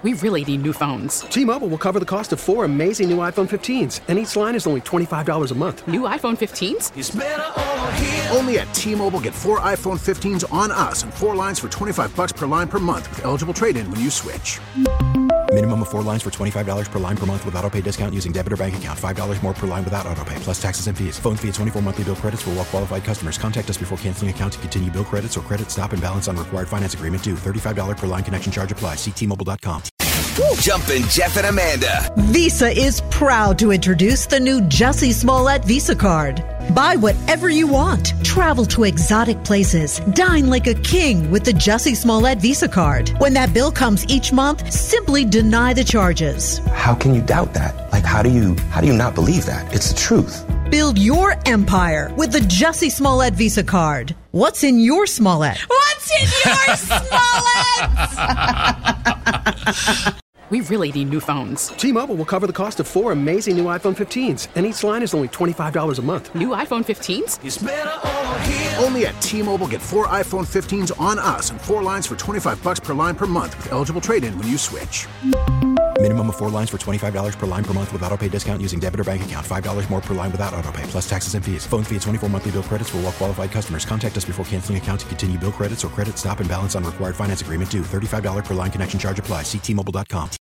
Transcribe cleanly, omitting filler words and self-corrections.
We really need new phones. T-Mobile will cover the cost of 4 amazing new iPhone 15s, and each line is only $25 a month. New iPhone 15s? It's better over here. Only at T-Mobile, get 4 iPhone 15s on us and 4 lines for $25 per line per month with eligible trade-in when you switch. Minimum of 4 lines for $25 per line per month with autopay discount using debit or bank account. $5 more per line without autopay, plus taxes and fees. Phone fee at 24 monthly bill credits for well-qualified customers. Contact us before canceling account to continue bill credits or credit stop and balance on required finance agreement due. $35 per line connection charge applies. See T-Mobile.com. Jumpin' Jeff and Amanda. Visa is proud to introduce the new Jussie Smollett Visa card. Buy whatever you want. Travel to exotic places. Dine like a king with the Jussie Smollett Visa card. When that bill comes each month, simply deny the charges. How can you doubt that? Like, how do you not believe that? It's the truth. Build your empire with the Jussie Smollett Visa card. What's in your Smollett? What's in your Smollett? We really need new phones. T-Mobile will cover the cost of 4 amazing new iPhone 15s, and each line is only $25 a month. New iPhone 15s? It's better over here. Only at T-Mobile, get 4 iPhone 15s on us and 4 lines for $25 per line per month with eligible trade-in when you switch. Minimum of 4 lines for $25 per line per month with autopay discount using debit or bank account. $5 more per line without autopay, plus taxes and fees. Phone fee at 24 monthly bill credits for well-qualified customers. Contact us before canceling account to continue bill credits or credit stop and balance on required finance agreement due. $35 per line connection charge applies. See T-Mobile.com.